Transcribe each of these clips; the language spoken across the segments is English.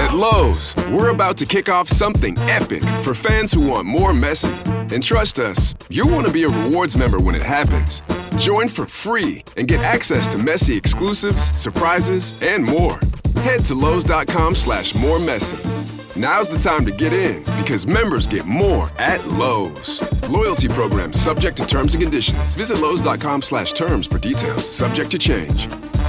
At Lowe's, we're about to kick off something epic for fans who want more Messi. And trust us, you'll want to be a rewards member when it happens. Join for free and get access to Messi exclusives, surprises, and more. Head to Lowe's.com/moremessy. Now's the time to get in because members get more at Lowe's. Loyalty program subject to terms and conditions. Visit Lowe's.com/terms for details. Subject to change.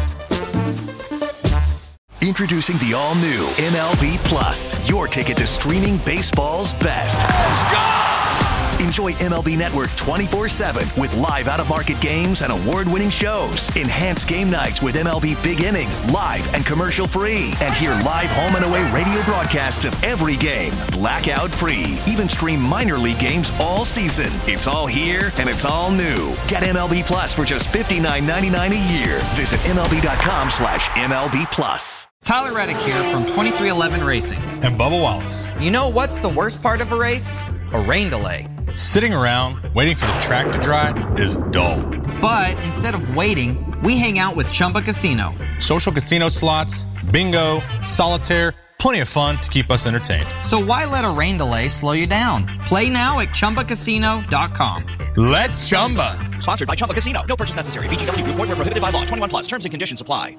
Introducing the all-new MLB Plus, your ticket to streaming baseball's best. Let's go! Enjoy MLB Network 24/7 with live out-of-market games and award-winning shows. Enhance game nights with MLB Big Inning, live and commercial-free. And hear live home and away radio broadcasts of every game, blackout-free. Even stream minor league games all season. It's all here and it's all new. Get MLB Plus for just $59.99 a year. Visit MLB.com/MLB Plus. Tyler Reddick here from 2311 Racing. And Bubba Wallace. You know what's the worst part of a race? A rain delay. Sitting around waiting for the track to dry is dull. But instead of waiting, we hang out with Chumba Casino. Social casino slots, bingo, solitaire, plenty of fun to keep us entertained. So why let a rain delay slow you down? Play now at ChumbaCasino.com. Let's Chumba. Sponsored by Chumba Casino. No purchase necessary. VGW Group. Void where prohibited by law. 21 plus. Terms and conditions apply.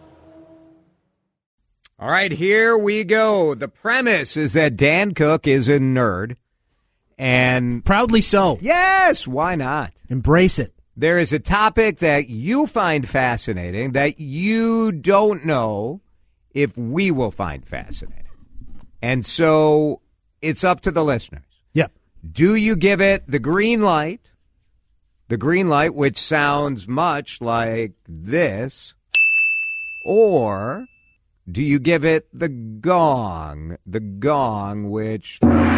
All right, here we go. The premise is that Dan Cook is a nerd. And proudly so. Yes, why not? Embrace it. There is a topic that you find fascinating that you don't know if we will find fascinating. And so it's up to the listeners. Yep. Do you give it the green light? The green light, which sounds much like this, or do you give it the gong? The gong, which...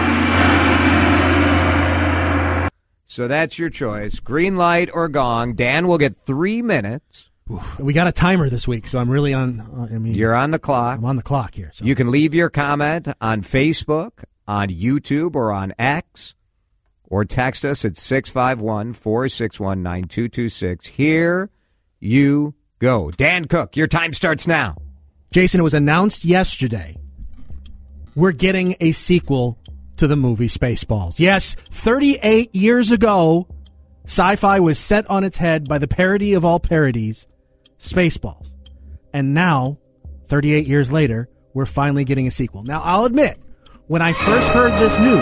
So that's your choice. Green light or gong. Dan will get 3 minutes. Oof. We got a timer this week, so I'm really on... You're on the clock. I'm on the clock here. So. You can leave your comment on Facebook, on YouTube, or on X, or text us at 651-461-9226. Here you go. Dan Cook, your time starts now. Jason, it was announced yesterday we're getting a sequel to the movie Spaceballs. Yes, 38 years ago, sci-fi was set on its head by the parody of all parodies, Spaceballs. And now, 38 years later, we're finally getting a sequel. Now, I'll admit, when I first heard this news...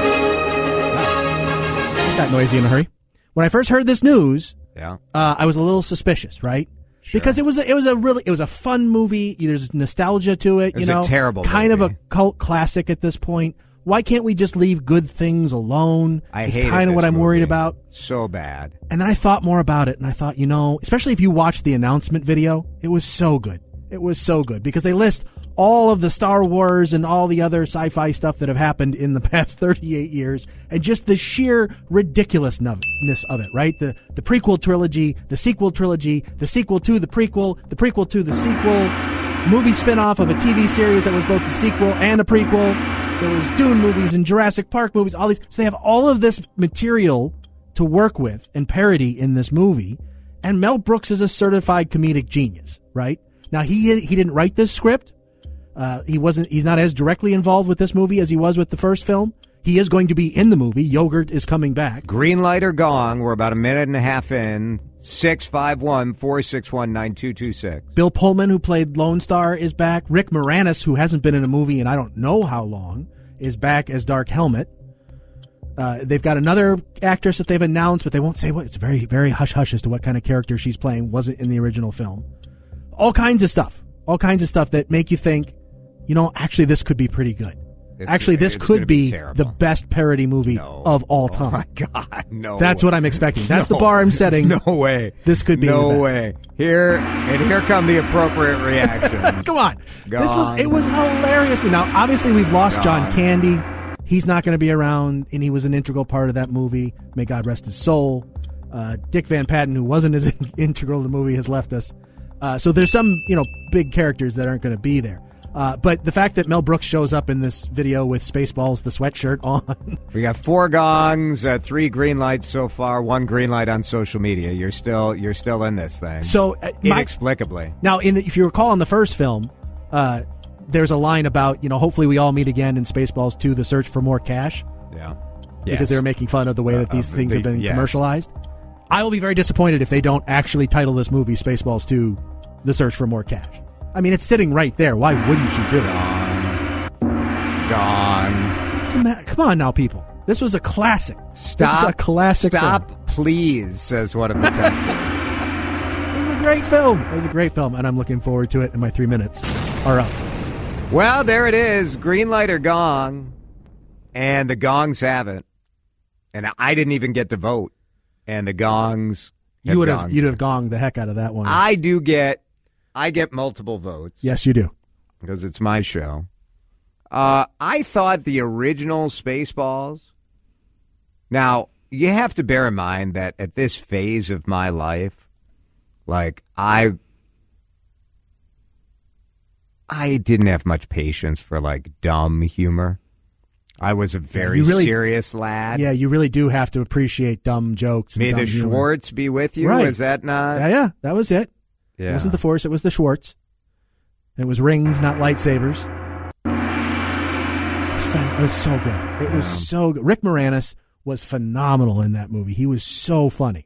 Wow, got noisy in a hurry. When I first heard this news, I was a little suspicious, right? Sure. Because it was a fun movie. There's nostalgia to it. It was a terrible kind movie. of a cult classic at this point. Why can't we just leave good things alone? It's kind of what I'm worried about. So bad. And then I thought more about it, and I thought, especially if you watch the announcement video, it was so good. It was so good because they list all of the Star Wars and all the other sci-fi stuff that have happened in the past 38 years, and just the sheer ridiculousness of it, right? The prequel trilogy, the sequel trilogy, the sequel to the prequel to the sequel, movie spinoff of a TV series that was both a sequel and a prequel. There was Dune movies and Jurassic Park movies, all these. So they have all of this material to work with and parody in this movie. And Mel Brooks is a certified comedic genius, right? Now, he didn't write this script. He's not as directly involved with this movie as he was with the first film. He is going to be in the movie. Yogurt is coming back. Green light or gong. We're about a minute and a half in. 651-461-9226. Bill Pullman, who played Lone Star, is back. Rick Moranis, who hasn't been in a movie in I don't know how long, is back as Dark Helmet. They've got another actress that they've announced, but they won't say what. It's very, very hush-hush as to what kind of character she's playing. Wasn't in the original film. All kinds of stuff that make you think, actually this could be pretty good. This could be the best parody movie of all time. Oh, my God. No That's way. what I'm expecting. That's the bar I'm setting. No way. This could be No the best. way. Here come the appropriate reaction. Come on. It was hilarious. Now, obviously, we've lost John Candy. He's not going to be around, and he was an integral part of that movie. May God rest his soul. Dick Van Patten, who wasn't as integral to the movie, has left us. So there's some, big characters that aren't going to be there. But the fact that Mel Brooks shows up in this video with Spaceballs, the sweatshirt on. We got 4 gongs, 3 green lights so far, 1 green light on social media. You're still in this thing. So inexplicably. Now, if you recall in the first film, there's a line about, hopefully we all meet again in Spaceballs 2, The Search for More Cash. Yeah. Because they're making fun of the way that these things have been commercialized. I will be very disappointed if they don't actually title this movie Spaceballs 2, The Search for More Cash. I mean, it's sitting right there. Why wouldn't you do it? Gone. What's the matter? Come on now, people. This was a classic. Stop. This is a classic Stop, film. please, says one of the texters. It was a great film. It was a great film, and I'm looking forward to it, and my 3 minutes are up. Well, there it is. Green light or gong. And the gongs have it. And I didn't even get to vote. And the gongs have You'd gonged. have gonged the heck out of that one. I get multiple votes. Yes, you do. Because it's my show. I thought the original Spaceballs. Now, you have to bear in mind that at this phase of my life, like, I didn't have much patience for, like, dumb humor. I was a very serious lad. Yeah, you really do have to appreciate dumb jokes. May and the dumb humor. Schwartz be with you? Right. Was that not? Yeah, that was it. Yeah. It wasn't the Force, it was the Schwartz. It was rings, not lightsabers. It was so good. It was so good. Rick Moranis was phenomenal in that movie. He was so funny.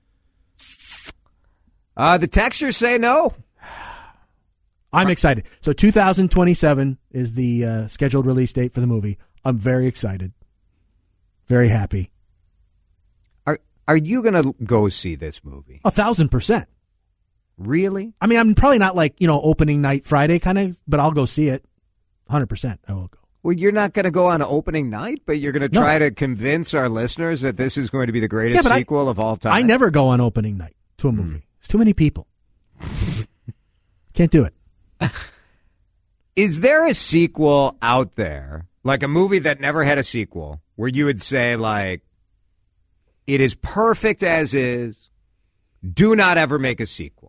The texters say no. I'm excited. So 2027 is the scheduled release date for the movie. I'm very excited. Very happy. Are you going to go see this movie? 1,000%. Really? I mean, I'm probably not like, opening night Friday kind of, but I'll go see it. 100% I will go. Well, you're not going to go on opening night, but you're going to try to convince our listeners that this is going to be the greatest sequel of all time. I never go on opening night to a movie. It's too many people. Can't do it. Is there a sequel out there, like a movie that never had a sequel, where you would say, like, it is perfect as is, do not ever make a sequel?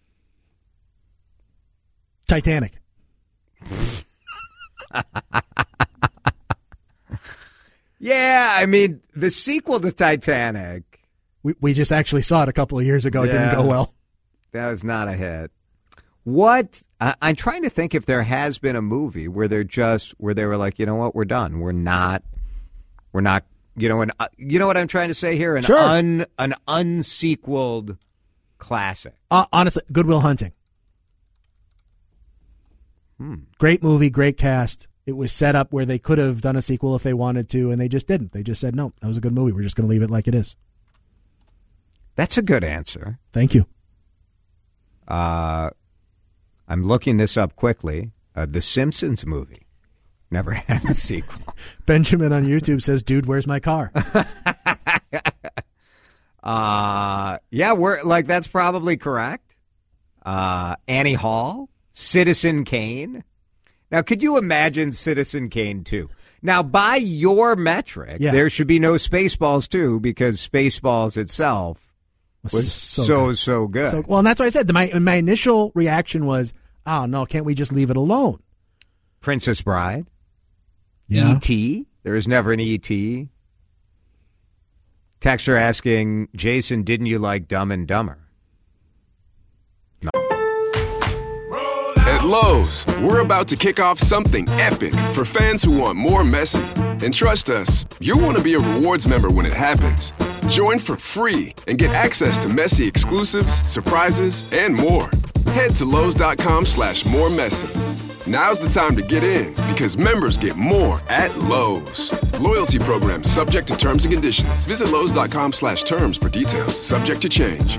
Titanic. Yeah, I mean, the sequel to Titanic. We just actually saw it a couple of years ago. It didn't go well. That was not a hit. What? I'm trying to think if there has been a movie where they were like, you know what, we're done. We're not, and you know what I'm trying to say here? An unsequeled classic. Honestly, Good Will Hunting. Great movie, great cast. It was set up where they could have done a sequel if they wanted to, and they just didn't. They just said, no, that was a good movie. We're just going to leave it like it is. That's a good answer. Thank you. I'm looking this up quickly. The Simpsons movie never had a sequel. Benjamin on YouTube says, dude, where's my car? Yeah, that's probably correct. Annie Hall, Citizen Kane. Now, could you imagine Citizen Kane 2? Now, by your metric, there should be no Spaceballs 2 because Spaceballs itself was so good. Well, and that's why I said my initial reaction was, oh, no, can't we just leave it alone? Princess Bride. Yeah. E.T. There was never an E.T. Texter asking, Jason, didn't you like Dumb and Dumber? At Lowe's, we're about to kick off something epic for fans who want more messy. And trust us, you'll want to be a rewards member when it happens. Join for free and get access to messy exclusives, surprises, and more. Head to Lowe's.com/more messy. Now's the time to get in because members get more at Lowe's. Loyalty program subject to terms and conditions. Visit Lowe's.com/terms for details. Subject to change.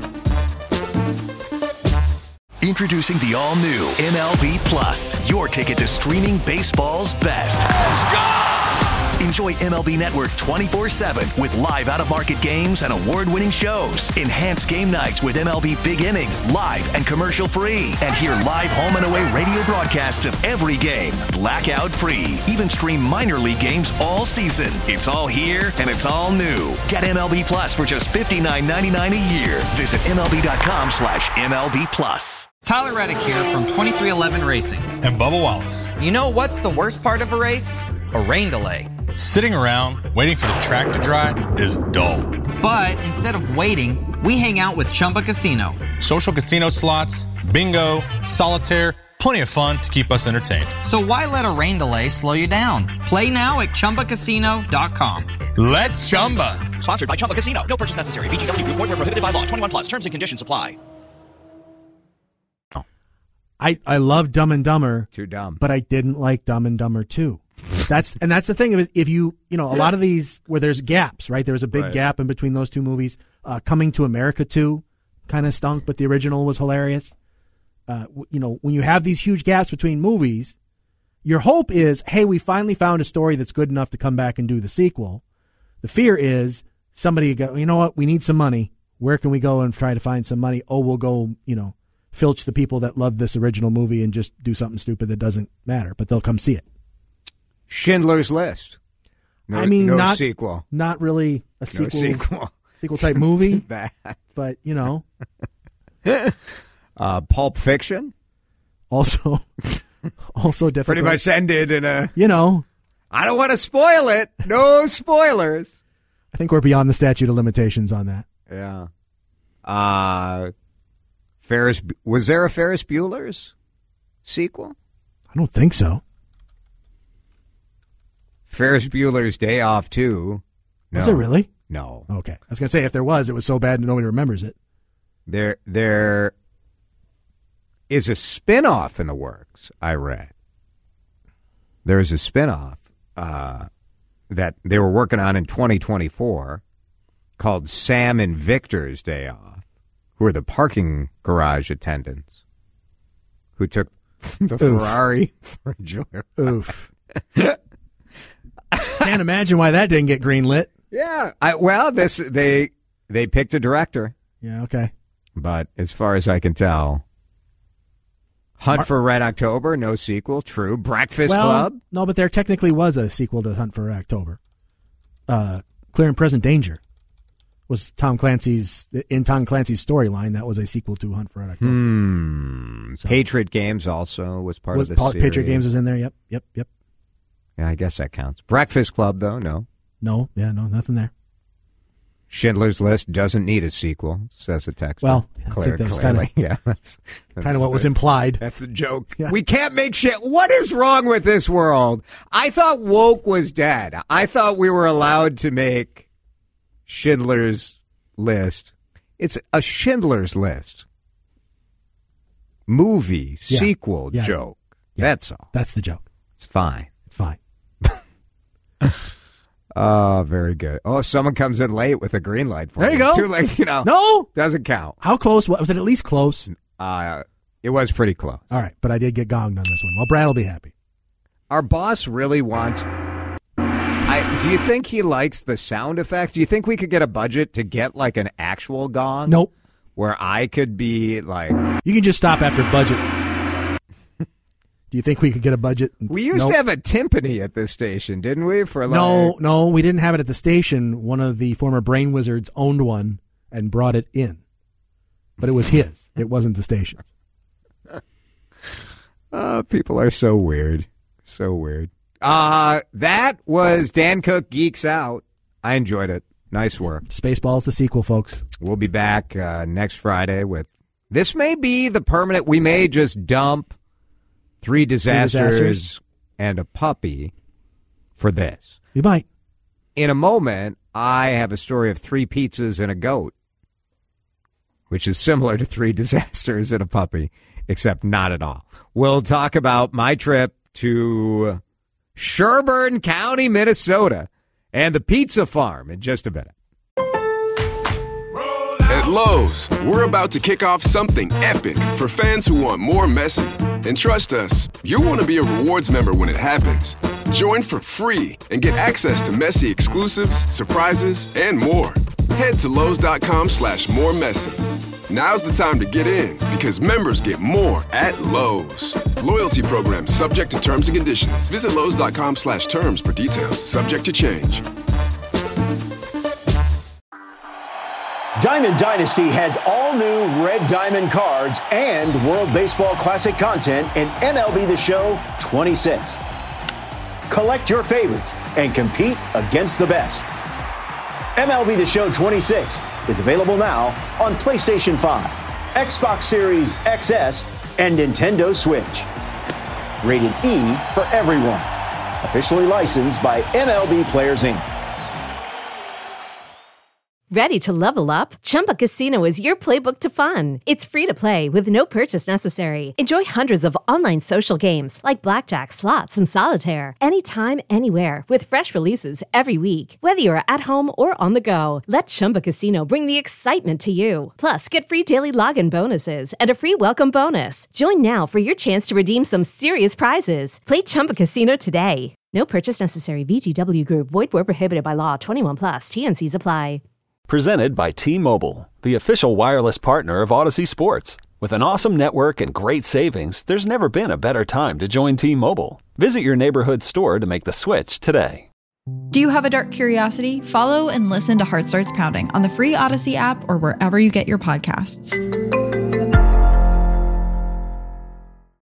Introducing the all-new MLB Plus, your ticket to streaming baseball's best. Let's go! Enjoy MLB Network 24/7 with live out-of-market games and award-winning shows. Enhanced game nights with MLB Big Inning, live and commercial-free. And hear live home and away radio broadcasts of every game, blackout-free. Even stream minor league games all season. It's all here and it's all new. Get MLB Plus for just $59.99 a year. Visit MLB.com/MLB Plus. Tyler Reddick here from 2311 Racing. And Bubba Wallace. You know what's the worst part of a race? A rain delay. Sitting around waiting for the track to dry is dull. But instead of waiting, we hang out with Chumba Casino. Social casino slots, bingo, solitaire, plenty of fun to keep us entertained. So why let a rain delay slow you down? Play now at ChumbaCasino.com. Let's Chumba. Sponsored by Chumba Casino. No purchase necessary. VGW Group. Void where prohibited by law. 21 plus. Terms and conditions apply. I love Dumb and Dumber. Too dumb. But I didn't like Dumb and Dumber 2. That's the thing. If you a lot of these where there's gaps, right? There was a big gap in between those two movies. Coming to America 2 kind of stunk, but the original was hilarious. When you have these huge gaps between movies, your hope is, hey, we finally found a story that's good enough to come back and do the sequel. The fear is somebody go, you know what? We need some money. Where can we go and try to find some money? Oh, we'll go, filch the people that love this original movie and just do something stupid that doesn't matter, but they'll come see it. Schindler's List. No not sequel. Not really a sequel type movie. Bad. But, Pulp Fiction. Also difficult. Pretty much ended in a... I don't want to spoil it. No spoilers. I think we're beyond the statute of limitations on that. Yeah. Was there a Ferris Bueller's sequel? I don't think so. Ferris Bueller's Day Off 2. No. Was there really? No. Okay. I was going to say, if there was, it was so bad nobody remembers it. There is a spinoff in the works, I read. There is a spinoff that they were working on in 2024 called Sam and Victor's Day Off, who are the parking garage attendants who took the Ferrari for a joyride. Oof. Can't imagine why that didn't get greenlit. Yeah. They picked a director. Yeah, okay. But as far as I can tell, Hunt for Red October, no sequel. True. Breakfast Club. No, but there technically was a sequel to Hunt for Red October. Clear and Present Danger was in Tom Clancy's storyline. That was a sequel to Hunt for Red October. So. Patriot Games also was part of the series. Patriot Games was in there. Yep. Yeah, I guess that counts. Breakfast Club, though, no. No, nothing there. Schindler's List doesn't need a sequel, says the text. Well, I think that's that's kind of what was implied. That's the joke. Yeah. We can't make shit. What is wrong with this world? I thought woke was dead. I thought we were allowed to make Schindler's List. It's a Schindler's List movie sequel joke. Yeah. That's all. That's the joke. It's fine. It's fine. Oh, very good. Oh, someone comes in late with a green light for There you go. Too late, No. Doesn't count. How close? Was it at least close? It was pretty close. All right, but I did get gonged on this one. Well, Brad will be happy. Our boss really wants... do you think he likes the sound effects? Do you think we could get a budget to get like an actual gong? Nope. Where I could be like... You can just stop after budget. Do you think we could get a budget? We used to have a timpani at this station, didn't we? No, we didn't have it at the station. One of the former Brain Wizards owned one and brought it in. But it was his. It wasn't the station's. People are so weird. So weird. That was Dan Cook Geeks Out. I enjoyed it. Nice work. Spaceballs, the sequel, folks. We'll be back next Friday with... This may be the permanent... We may just dump... Three disasters and a puppy for this. You might. In a moment, I have a story of 3 pizzas and a goat, which is similar to 3 disasters and a puppy, except not at all. We'll talk about my trip to Sherburne County, Minnesota, and the pizza farm in just a minute. At Lowe's, we're about to kick off something epic for fans who want more messy. And trust us, you'll want to be a rewards member when it happens. Join for free and get access to messy exclusives, surprises, and more. Head to Lowe's.com/more messy. Now's the time to get in because members get more at Lowe's. Loyalty program subject to terms and conditions. Visit Lowe's.com/terms for details. Subject to change. Diamond Dynasty has all new Red Diamond cards and World Baseball Classic content in MLB The Show 26. Collect your favorites and compete against the best. MLB The Show 26 is available now on PlayStation 5, Xbox Series XS, and Nintendo Switch. Rated E for everyone. Officially licensed by MLB Players, Inc. Ready to level up? Chumba Casino is your playbook to fun. It's free to play with no purchase necessary. Enjoy hundreds of online social games like blackjack, slots, and solitaire anytime, anywhere with fresh releases every week. Whether you're at home or on the go, let Chumba Casino bring the excitement to you. Plus, get free daily login bonuses and a free welcome bonus. Join now for your chance to redeem some serious prizes. Play Chumba Casino today. No purchase necessary. VGW Group. Void where prohibited by law. 21+. TNCs apply. Presented by T-Mobile, the official wireless partner of Odyssey Sports. With an awesome network and great savings, there's never been a better time to join T-Mobile. Visit your neighborhood store to make the switch today. Do you have a dark curiosity? Follow and listen to Heart Starts Pounding on the free Odyssey app or wherever you get your podcasts.